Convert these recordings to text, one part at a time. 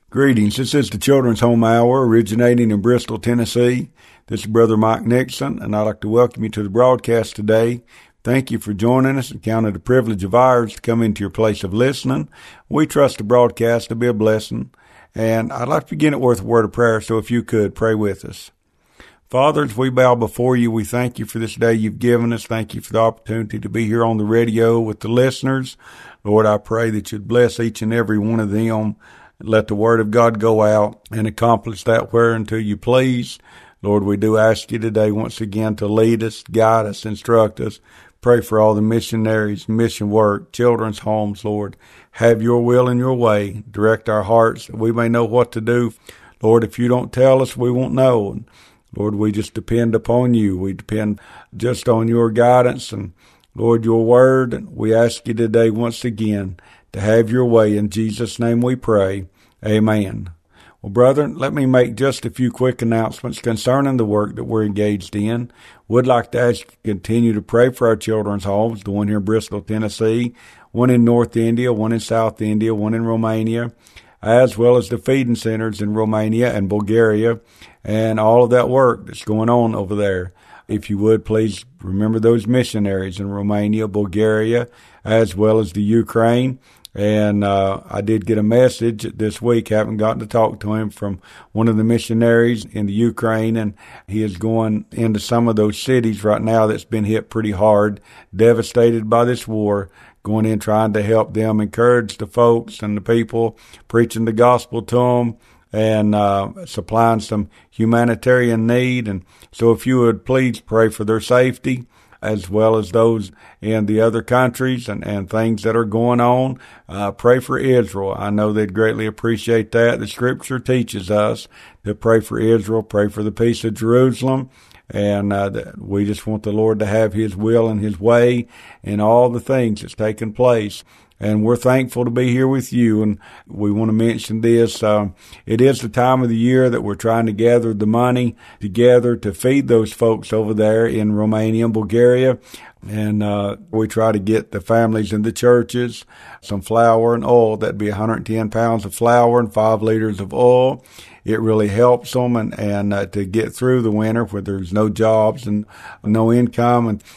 Greetings. This is the Children's Home Hour originating in Bristol, Tennessee. This is Brother Mike Nixon, and I'd like to welcome you to the broadcast today. Thank you for joining us and count it a privilege of ours to come into your place of listening. We trust the broadcast to be a blessing, and I'd like to begin it with a word of prayer, so if you could, pray with us. Father, as we bow before you, we thank you for this day you've given us. Thank you for the opportunity to be here on the radio with the listeners. Lord, I pray that you'd bless each and every one of them. Let the word of God go out and accomplish that whereunto you please. Lord, we do ask you today once again to lead us, guide us, instruct us. Pray for all the missionaries, mission work, children's homes, Lord. Have your will and your way. Direct our hearts that we may know what to do. Lord, if you don't tell us, we won't know. And Lord, we just depend upon you. We depend just on your guidance and, Lord, your word. And we ask you today once again to have your way. In Jesus' name we pray. Amen. Well, brethren, let me make just a few quick announcements concerning the work that we're engaged in. Would like to ask you to continue to pray for our children's homes, the one here in Bristol, Tennessee, one in North India, one in South India, one in Romania, as well as the feeding centers in Romania and Bulgaria, and all of that work that's going on over there. If you would, please remember those missionaries in Romania, Bulgaria, as well as the Ukraine. And I did get a message this week, haven't gotten to talk to him, from one of the missionaries in the Ukraine, and he is going into some of those cities right now that's been hit pretty hard, devastated by this war, going in trying to help them, encourage the folks and the people, preaching the gospel to them, and supplying some humanitarian need. And so if you would please pray for their safety, as well as those in the other countries and things that are going on. Pray for Israel. I know they'd greatly appreciate that. The scripture teaches us to pray for Israel, pray for the peace of Jerusalem. And we just want the Lord to have his will and his way in all the things that's taken place. And we're thankful to be here with you. And we want to mention this. It is the time of the year that we're trying to gather the money together to feed those folks over there in Romania and Bulgaria. And we try to get the families in the churches some flour and oil. That'd be 110 pounds of flour and 5 liters of oil. It really helps them and to get through the winter where there's no jobs and no income. And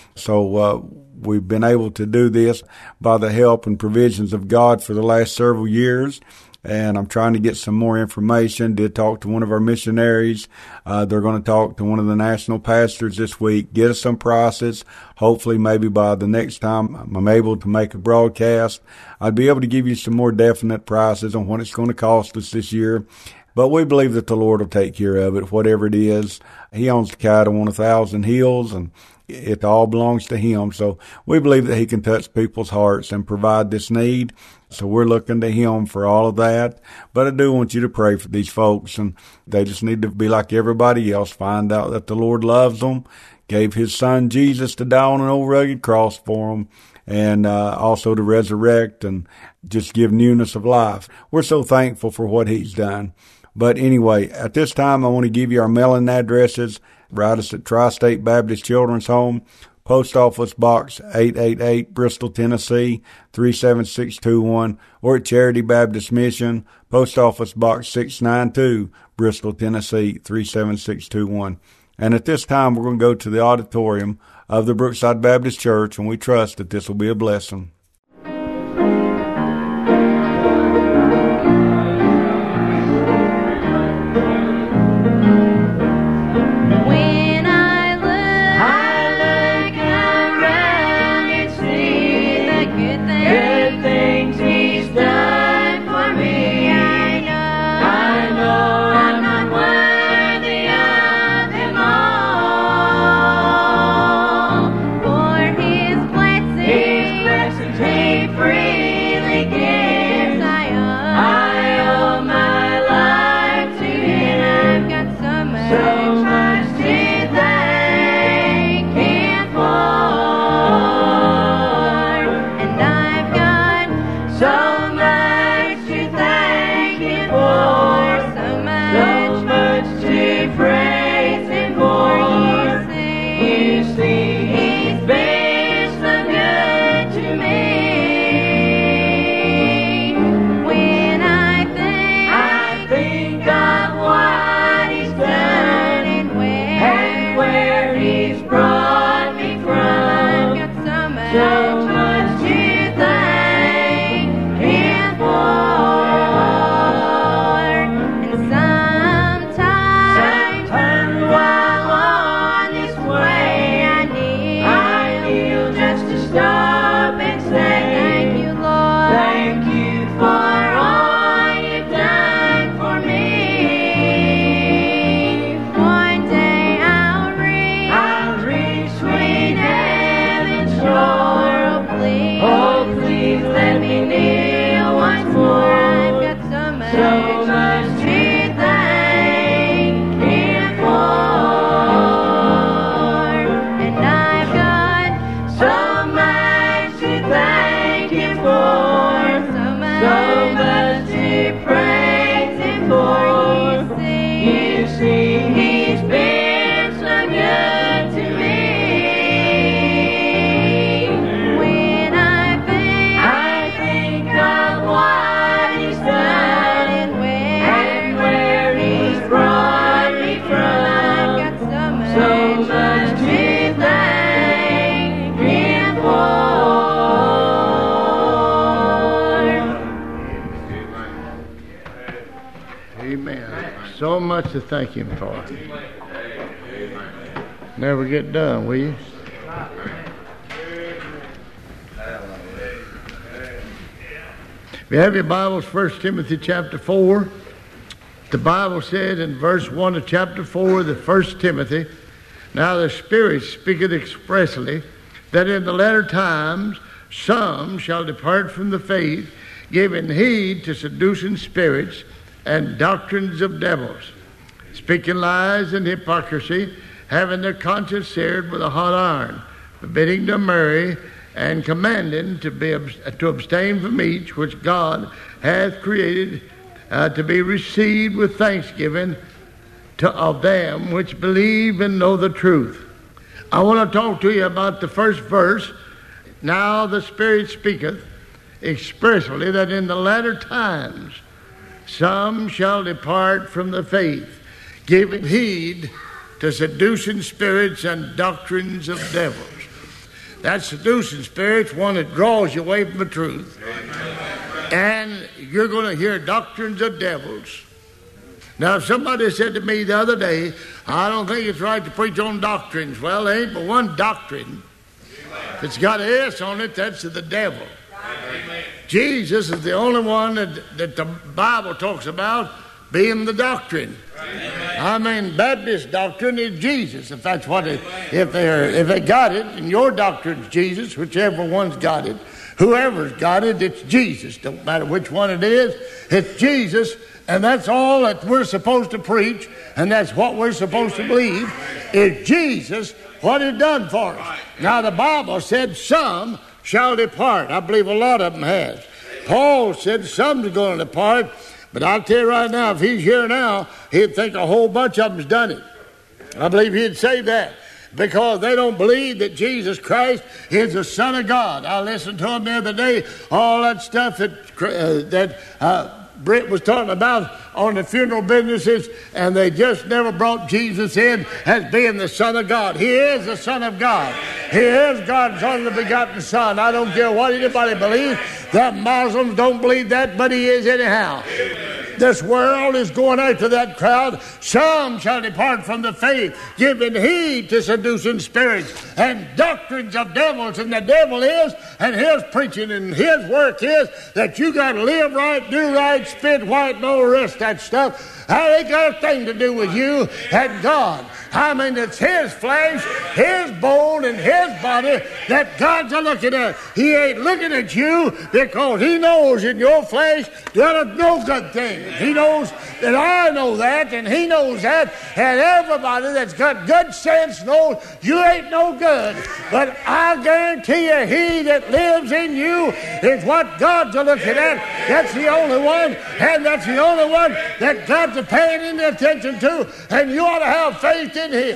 so we've been able to do this by the help and provisions of God for the last several years. And I'm trying to get some more information. Did talk to one of our missionaries. They're going to talk to one of the national pastors this week, get us some prices. Hopefully, maybe by the next time I'm able to make a broadcast, I'd be able to give you some more definite prices on what it's going to cost us this year. But we believe that the Lord will take care of it, whatever it is. He owns the cattle on 1,000 hills, and it all belongs to him. So we believe that he can touch people's hearts and provide this need. So we're looking to him for all of that. But I do want you to pray for these folks, and they just need to be like everybody else, find out that the Lord loves them, gave his son Jesus to die on an old rugged cross for them, and also to resurrect and just give newness of life. We're so thankful for what he's done. But anyway, at this time, I want to give you our mailing addresses. Write us at Tri-State Baptist Children's Home, Post Office Box 888, Bristol, Tennessee 37621, or at Charity Baptist Mission, Post Office Box 692, Bristol, Tennessee 37621. And at this time, we're going to go to the auditorium of the Brookside Baptist Church, and we trust that this will be a blessing. Blessings Amen. So much to thank Him for. Never get done, will you? If you have your Bibles, 1 Timothy chapter 4, the Bible said in verse 1 of chapter 4 of the 1 Timothy, "Now the Spirit speaketh expressly that in the latter times some shall depart from the faith, giving heed to seducing spirits and doctrines of devils, speaking lies and hypocrisy, having their conscience seared with a hot iron, forbidding to marry, and commanding to abstain from each which God hath created to be received with thanksgiving of them which believe and know the truth." I want to talk to you about the first verse. "Now the Spirit speaketh expressly that in the latter times some shall depart from the faith, giving heed to seducing spirits and doctrines of devils." That seducing spirit's one that draws you away from the truth. And you're going to hear doctrines of devils. Now, if somebody said to me the other day, "I don't think it's right to preach on doctrines." Well, there ain't but one doctrine. If it's got an S on it, that's of the devil. Jesus is the only one that the Bible talks about being the doctrine. Baptist doctrine is Jesus. If that's what if they got it, and your doctrine's Jesus, whichever one's got it, whoever's got it, it's Jesus. Don't matter which one it is, it's Jesus, and that's all that we're supposed to preach, and that's what we're supposed to believe, is Jesus, what He done for us. Now the Bible said some shall depart. I believe a lot of them has. Paul said some's going to depart, but I'll tell you right now, if he's here now, he'd think a whole bunch of them's done it. I believe he'd say that, because they don't believe that Jesus Christ is the Son of God. I listened to him the other day, all that stuff that Britt was talking about on the funeral businesses, and they just never brought Jesus in as being the Son of God. He is the Son of God. He is God's only begotten Son. I don't care what anybody believes. The Muslims don't believe that, but He is anyhow. This world is going after that crowd. Some shall depart from the faith, giving heed to seducing spirits and doctrines of devils. And the devil is, and his preaching and his work is that you got to live right, do right, spit white, and all the rest of that stuff. That ain't got a thing to do with you and God. It's His flesh, His bone, and His body that God's looking at. He ain't looking at you because He knows in your flesh there is no good thing. He knows that I know that, and He knows that, and everybody that's got good sense knows you ain't no good. But I guarantee you, He that lives in you is what God's looking at. That's the only one, and that's the only one that God's paying any attention to, and you ought to have faith in Him.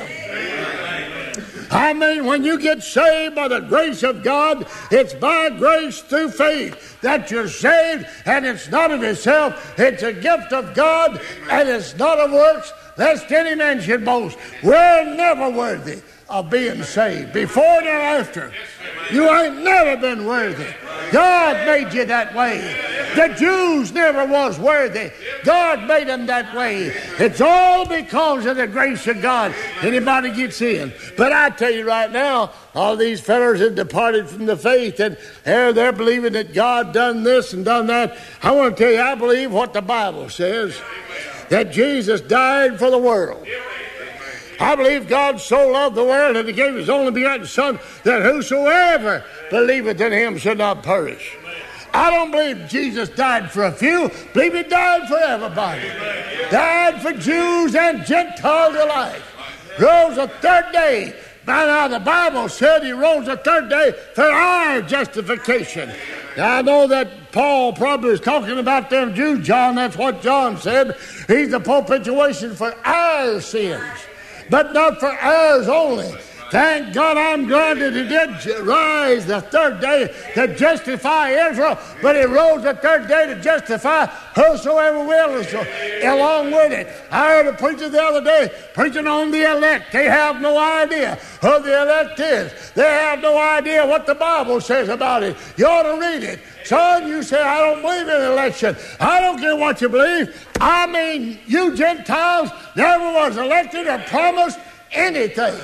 When you get saved by the grace of God, it's by grace through faith that you're saved, and it's not of yourself. It's a gift of God, and it's not of works, lest any man should boast. We're never worthy of being saved, before and after. You ain't never been worthy. God made you that way. The Jews never was worthy. God made them that way. It's all because of the grace of God. Anybody gets in. But I tell you right now, all these fellows have departed from the faith, and they're believing that God done this and done that. I want to tell you, I believe what the Bible says, that Jesus died for the world. I believe God so loved the world that He gave His only begotten Son, that whosoever believeth in Him should not perish. I don't believe Jesus died for a few. I believe He died for everybody. Died for Jews and Gentiles alike. Rose the third day. By now the Bible said He rose the third day for our justification. Now I know that Paul probably is talking about them Jews, John. That's what John said. He's the propitiation for our sins. But not for ours only, Thank God I'm glad that he did rise the third day to justify Israel, but he rose the third day to justify whosoever will along with it. I heard a preacher the other day preaching on the elect. They have no idea who the elect is. They have no idea what the Bible says about it. You ought to read it. Son, you say, I don't believe in election. I don't care what you believe. I mean, you Gentiles never was elected or promised anything.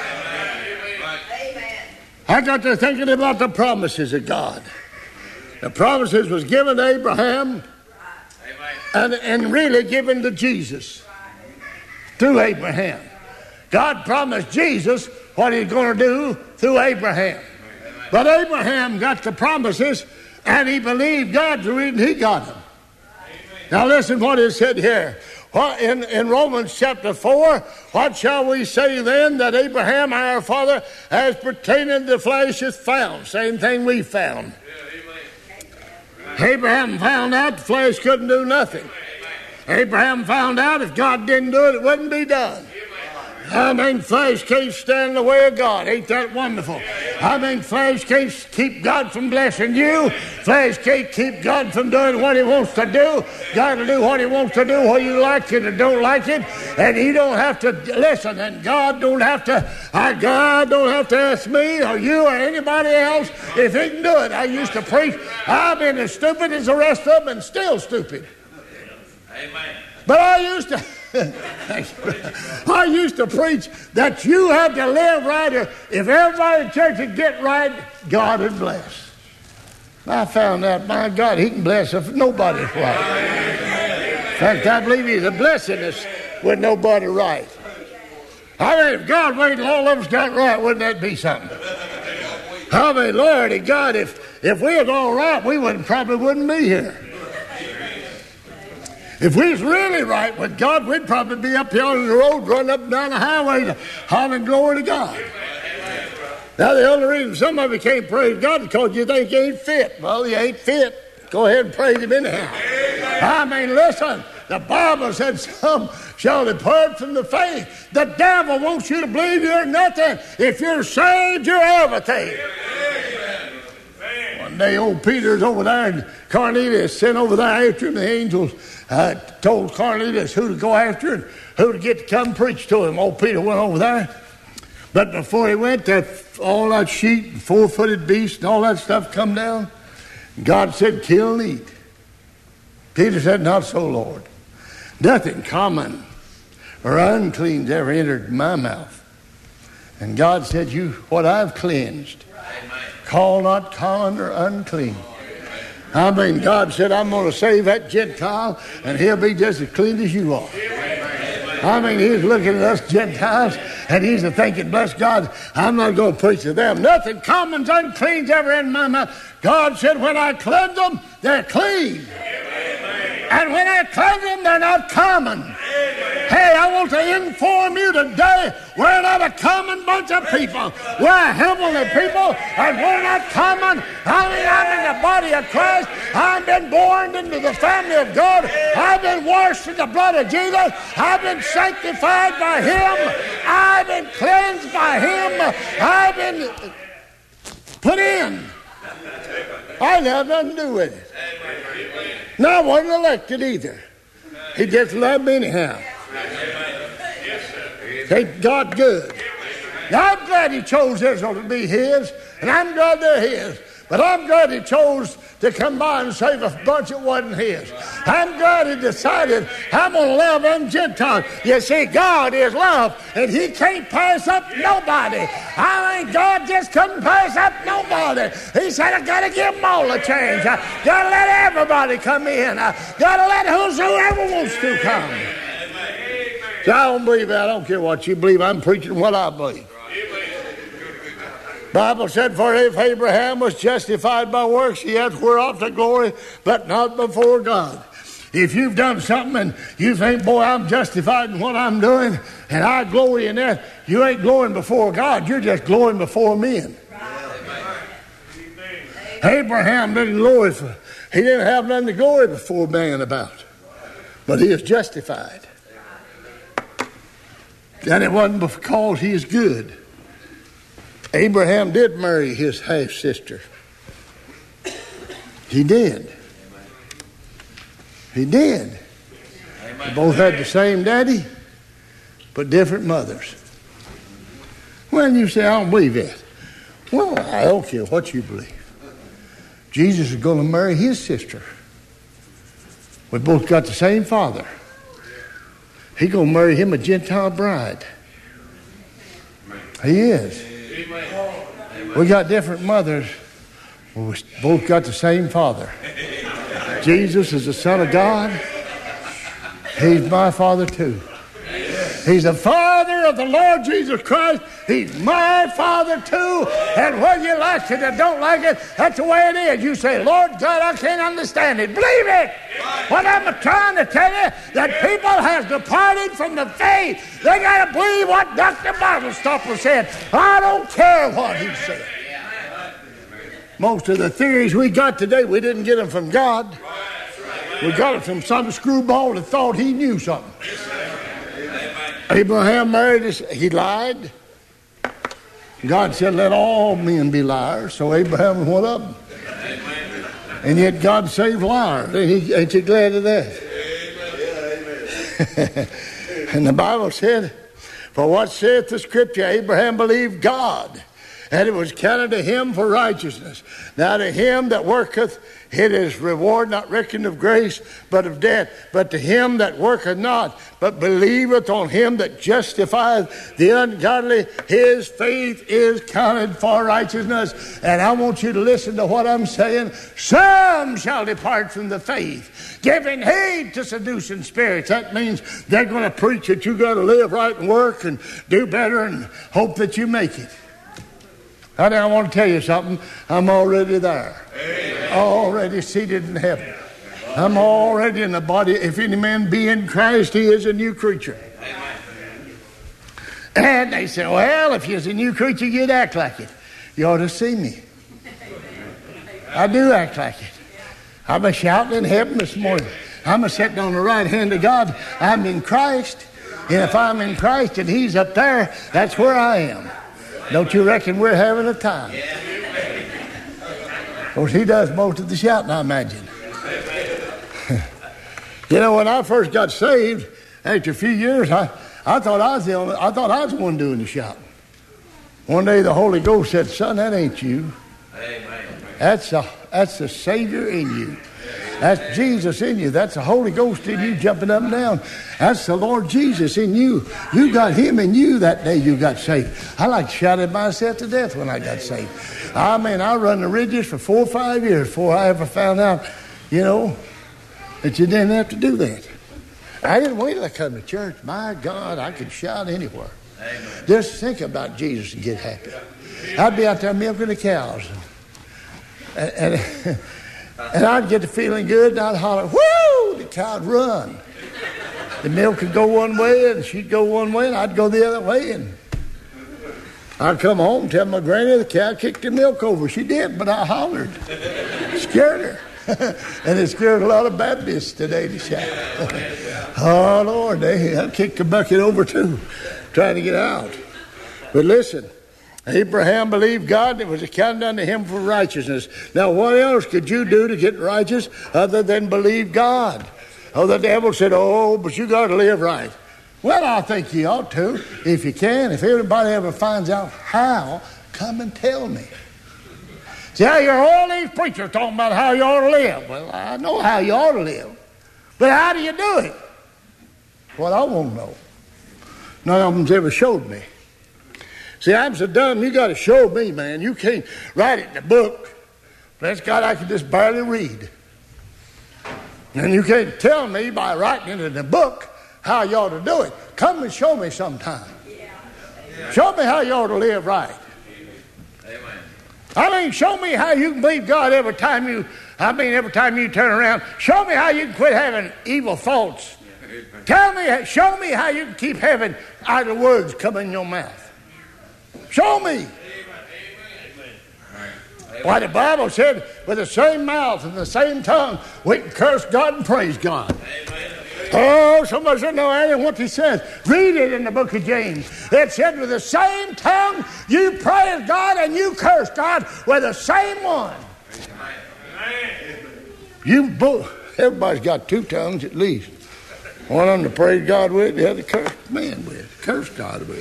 I got to thinking about the promises of God. The promises was given to Abraham and really given to Jesus through Abraham. God promised Jesus what he's going to do through Abraham. But Abraham got the promises and he believed God, the reason he got them. Now listen what is said here. In Romans chapter 4, what shall we say then that Abraham our father as pertaining to the flesh is found? Same thing we found. Abraham found out the flesh couldn't do nothing. Abraham found out if God didn't do it, it wouldn't be done. I mean, flesh can't stand in the way of God. Ain't that wonderful? I mean, flesh can't keep God from blessing you. Flesh can't keep God from doing what he wants to do. God will do what he wants to do, whether you like it or don't like it. And he don't have to listen. And God don't have to ask me or you or anybody else if he can do it. I used to preach. I've been as stupid as the rest of them and still stupid. Amen. But I used to preach that you had to live right. If everybody in the church would get right, God would bless. I found out, my God, he can bless if nobody's right. In fact, I believe he's a blessing us with nobody right. I mean, if God waited till all of us got right, wouldn't that be something? I mean, Lord God, if we was all right, we probably wouldn't be here. If we was really right with God, we'd probably be up here on the road, running up and down the highway, hollering glory to God. Now, the only reason some of you can't praise God is because you think you ain't fit. Well, you ain't fit. Go ahead and praise him anyhow. I mean, listen, the Bible said some shall depart from the faith. The devil wants you to believe you're nothing. If you're saved, you're everything. One day, old Peter's over there, and Cornelius sent over there after him. The angels told Cornelius who to go after and who to get to come preach to him. Old Peter went over there. But before he went, all that sheep and four-footed beast and all that stuff come down. God said, kill and eat. Peter said, not so, Lord. Nothing common or unclean's ever entered my mouth. And God said, what I've cleansed, call not common or unclean. I mean, God said, I'm going to save that Gentile, and he'll be just as clean as you are. I mean, he's looking at us Gentiles, and he's thinking, bless God, I'm not going to preach to them. Nothing common's unclean's ever in my mouth. God said, when I cleanse them, they're clean. And when I cleanse them, they're not common. Hey, I want to inform you today, we're not a common bunch of people. We're a heavenly people, and we're not common. I mean, I'm in the body of Christ. I've been born into the family of God. I've been washed in the blood of Jesus. I've been sanctified by him. I've been cleansed by him. I've been put in. I have nothing to do with it. No, I wasn't elected either. He just loved me anyhow. Ain't God good? Now, I'm glad he chose Israel to be his, and I'm glad they're his. But I'm glad he chose to come by and save a bunch that wasn't his. I'm glad he decided, I'm going to love them Gentiles. You see, God is love, and he can't pass up nobody. I mean, God just couldn't pass up nobody. He said, I got to give them all a chance. I got to let everybody come in. I got to let whosoever wants to come. So I don't believe that. I don't care what you believe. I'm preaching what I believe. Bible said, for if Abraham was justified by works, he hath whereof to glory, but not before God. If you've done something and you think, boy, I'm justified in what I'm doing, and I glory in that, you ain't glorying before God. You're just glorying before men. Abraham didn't glory he didn't have nothing to glory before man about. But he is justified. And it wasn't because he is good. Abraham did marry his half-sister. He did. He did. They both had the same daddy, but different mothers. Well, you say, I don't believe that. Well, I don't care what you believe. Jesus is going to marry his sister. We both got the same father. He's going to marry him a Gentile bride. He is. We got different mothers. We both got the same father. Jesus is the Son of God. He's my father too. He's the Father of the Lord Jesus Christ. He's my Father too. And whether you like it or don't like it, that's the way it is. You say, Lord God, I can't understand it. Believe it. What I'm trying to tell you, that people have departed from the faith. They got to believe what Dr. Bartlestopper said. I don't care what he said. Most of the theories we got today, we didn't get them from God. We got it from some screwball that thought he knew something. Abraham married us. He lied. God said, let all men be liars. So Abraham was one of them. And yet God saved liars. Ain't you glad of that? And the Bible said, for what saith the Scripture, Abraham believed God, and it was counted to him for righteousness. Now to him that worketh, it is reward not reckoned of grace, but of debt. But to him that worketh not, but believeth on him that justifieth the ungodly, his faith is counted for righteousness. And I want you to listen to what I'm saying. Some shall depart from the faith, giving heed to seducing spirits. That means they're going to preach that you got to live right and work and do better and hope that you make it. I want to tell you something. I'm already there. Amen. Already seated in heaven. I'm already in the body. If any man be in Christ, he is a new creature. Amen. And they say, well, if you're a new creature, you'd act like it. You ought to see me. I do act like it. I'm a shouting in heaven this morning. I'm a sitting on the right hand of God. I'm in Christ. And if I'm in Christ and he's up there, that's where I am. Don't you reckon we're having a time? Of course, he does most of the shouting, I imagine. You know, when I first got saved, after a few years, I thought I was the one doing the shouting. One day the Holy Ghost said, son, that ain't you. That's the Savior in you. That's Jesus in you. That's the Holy Ghost in you jumping up and down. That's the Lord Jesus in you. You got him in you that day you got saved. I like shouted myself to death when I got saved. I mean, I run the ridges for 4 or 5 years before I ever found out, you know, that you didn't have to do that. I didn't wait till I come to church. My God, I could shout anywhere. Amen. Just think about Jesus and get happy. I'd be out there milking the cows. And I'd get to feeling good, and I'd holler, whoo! The cow would run. The milk would go one way, and she'd go one way, and I'd go the other way. And I'd come home and tell my granny the cow kicked the milk over. She did, but I hollered. Scared her. And it scared a lot of Baptists today to shout. Oh, Lord, I kicked the bucket over, too, trying to get out. But listen. Abraham believed God, and it was accounted unto him for righteousness. Now, what else could you do to get righteous other than believe God? Oh, the devil said, oh, but you got to live right. Well, I think you ought to, if you can. If everybody ever finds out how, come and tell me. See, how you're all these preachers talking about how you ought to live. Well, I know how you ought to live. But how do you do it? Well, I won't know. None of them's ever showed me. See, I'm so dumb, you got to show me, man. You can't write it in a book. Bless God, I can just barely read. And you can't tell me by writing it in a book how you ought to do it. Come and show me sometime. Yeah. Show me how you ought to live right. Amen. I mean, show me how you can believe God every time you turn around. Show me how you can quit having evil thoughts. Show me how you can keep having idle words come in your mouth. Show me. Why, the Bible said, with the same mouth and the same tongue, we can curse God and praise God. Amen. Oh, somebody said, no, that ain't what he says. Read it in the book of James. It said, with the same tongue you praise God and you curse God with the same one. Everybody's got two tongues at least. One of them to praise God with, the other curse man with, curse God with.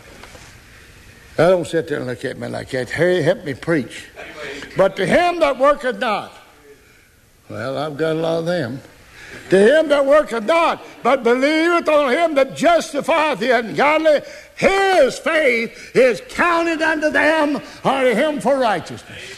I don't sit there and look at me like that. Hey, help me preach. But to him that worketh not, well, I've got a lot of them. To him that worketh not, but believeth on him that justifieth the ungodly, his faith is counted unto them or to him for righteousness.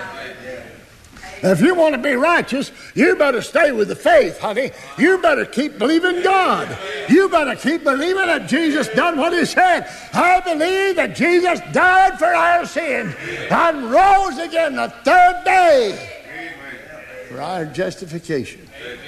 If you want to be righteous, you better stay with the faith, honey. You better keep believing God. You better keep believing that Jesus done what he said. I believe that Jesus died for our sins and rose again the third day for our justification.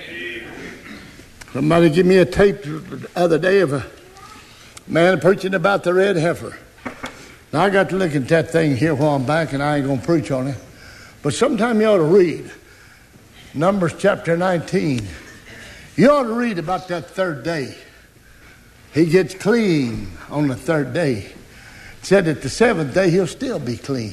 Somebody gave me a tape the other day of a man preaching about the red heifer. Now, I got to look at that thing here a while back, and I ain't going to preach on it. But sometime you ought to read Numbers chapter 19. You ought to read about that third day. He gets clean on the third day. It said that the seventh day he'll still be clean.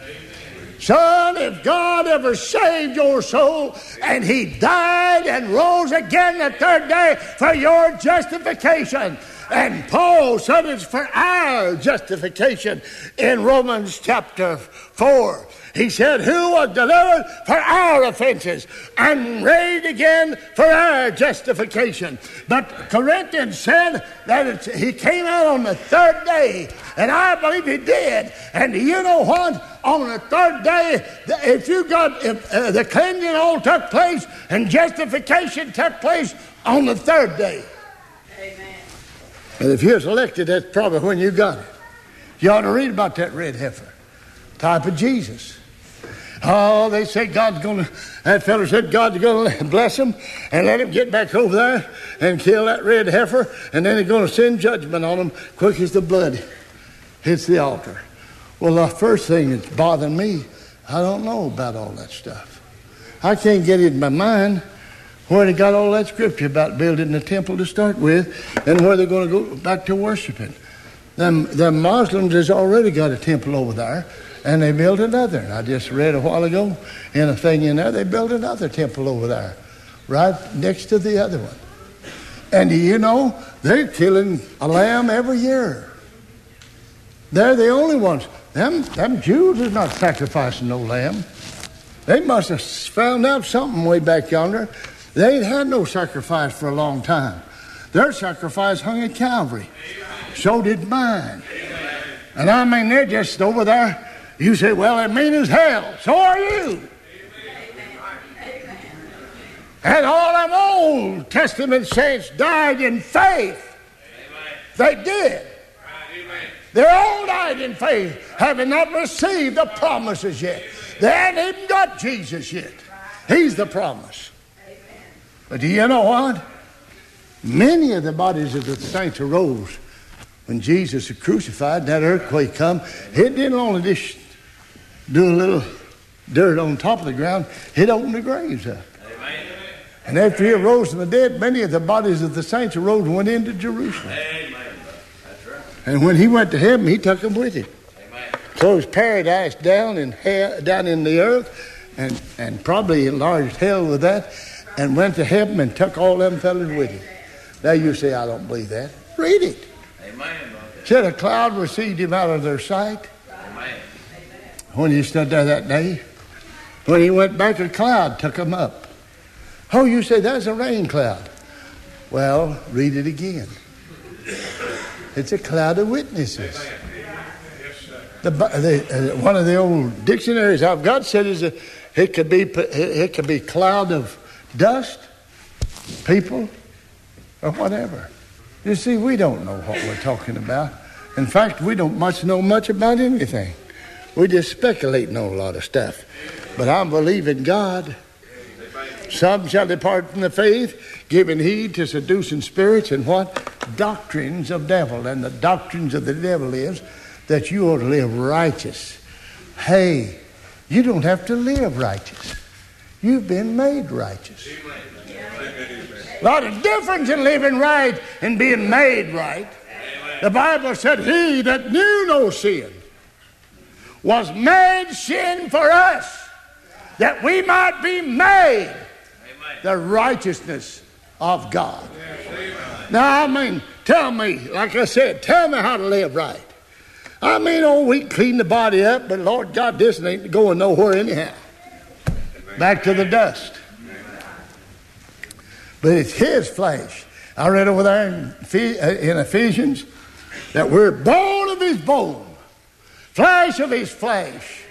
Son, if God ever saved your soul and he died and rose again the third day for your justification, and Paul said it's for our justification in Romans chapter 4. He said, who was delivered for our offenses and raised again for our justification. But Corinthians said that he came out on the third day, and I believe he did. And you know what? On the third day, if the cleansing all took place and justification took place on the third day. Amen. And if you was elected, that's probably when you got it. You ought to read about that red heifer, type of Jesus. Oh, they say that fellow said God's going to bless him and let him get back over there and kill that red heifer, and then he's going to send judgment on him quick as the blood hits the altar. Well, the first thing that's bothering me, I don't know about all that stuff. I can't get it in my mind where they got all that scripture about building the temple to start with and where they're going to go back to worshiping. The Muslims has already got a temple over there, and they built another. And I just read a while ago in a thing in there, they built another temple over there, right next to the other one. And you know, they're killing a lamb every year. They're the only ones. Them Jews is not sacrificing no lamb. They must have found out something way back yonder. They ain't had no sacrifice for a long time. Their sacrifice hung at Calvary. So did mine. And I mean, they're just over there. You say, well, they're mean as hell. So are you. And all them Old Testament saints died in faith. They did. They all died in faith, having not received the promises yet. They hadn't even got Jesus yet. He's the promise. But do you know what? Many of the bodies of the saints arose when Jesus was crucified. That earthquake come. It didn't only just do a little dirt on top of the ground. It opened the graves up. Amen. And after he arose from the dead, many of the bodies of the saints arose and went into Jerusalem. Amen. That's right. And when he went to heaven, he took them with him. Amen. So his paradise down in the earth, and probably enlarged hell with that, and went to heaven and took all them fellas with him. Now you say, I don't believe that. Read it. Amen. Said a cloud received him out of their sight. Amen. When he stood there that day, when he went back, a cloud took him up. Oh, you say that's a rain cloud. Well, read it again. It's a cloud of witnesses. One of the old dictionaries I've got said it could be cloud of dust, people, or whatever. You see, we don't know what we're talking about. In fact, we don't know much about anything. We just speculating on a lot of stuff. But I believe in God. Some shall depart from the faith, giving heed to seducing spirits and what? Doctrines of devil. And the doctrines of the devil is that you ought to live righteous. Hey, you don't have to live righteous. You've been made righteous. A lot of difference in living right and being made right. The Bible said, he that knew no sin was made sin for us, that we might be made the righteousness of God. Now, I mean, tell me, like I said, tell me how to live right. I mean, oh, we clean the body up, but Lord God, this ain't going nowhere anyhow. Back to the dust. But it's his flesh. I read over there in Ephesians that we're bone of his bone, flesh of his flesh,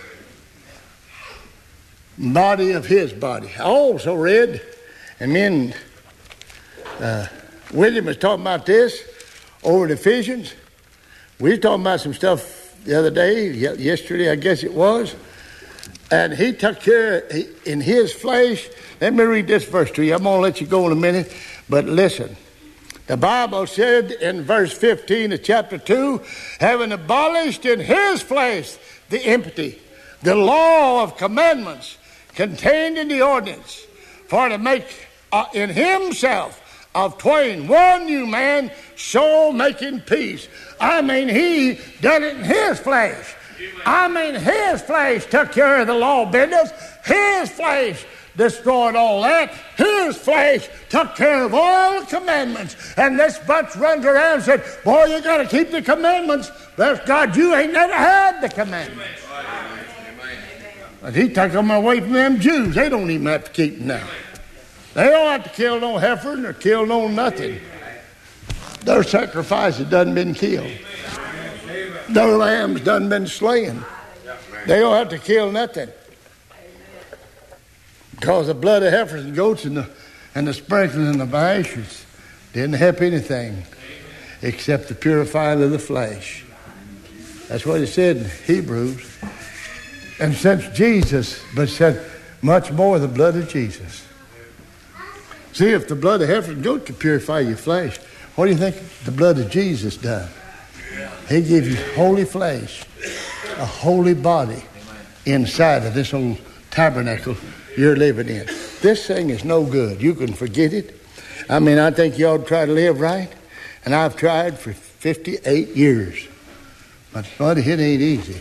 body of his body. I also read, and then William was talking about this over in Ephesians. We were talking about some stuff the other day, yesterday I guess it was, and he took care in his flesh. Let me read this verse to you. I'm going to let you go in a minute, but listen. The Bible said in verse 15 of chapter 2, having abolished in his flesh the iniquity, the law of commandments contained in the ordinance, for to make in himself of twain one new man, so making peace. I mean, he done it in his flesh. I mean, his flesh took care of the law business. His flesh destroyed all that. His flesh took care of all the commandments. And this bunch runs around and said, boy, you got to keep the commandments. Bless God, you ain't never had the commandments. But he took them away from them Jews. They don't even have to keep them now. They don't have to kill no heifer or kill no nothing. Their sacrifice has done been killed. Their lambs done been slain. They don't have to kill nothing. Because the blood of heifers and goats and the sprinkling of ashes didn't help anything except the purifying of the flesh. That's what it said in Hebrews. And since Jesus, but said much more the blood of Jesus. See, if the blood of heifer and goat could purify your flesh, what do you think the blood of Jesus done? He gives you holy flesh, a holy body inside of this old tabernacle you're living in. This thing is no good. You can forget it. I mean, I think you ought to try to live right. And I've tried for 58 years. But, buddy, it ain't easy.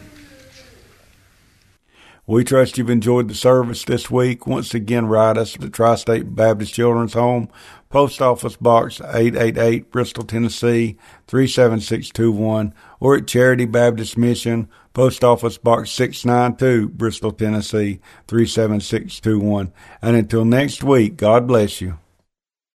We trust you've enjoyed the service this week. Once again, write us at Tri-State Baptist Children's Home, Post Office Box 888, Bristol, Tennessee 37621, or at Charity Baptist Mission, Post Office Box 692, Bristol, Tennessee 37621. And until next week, God bless you.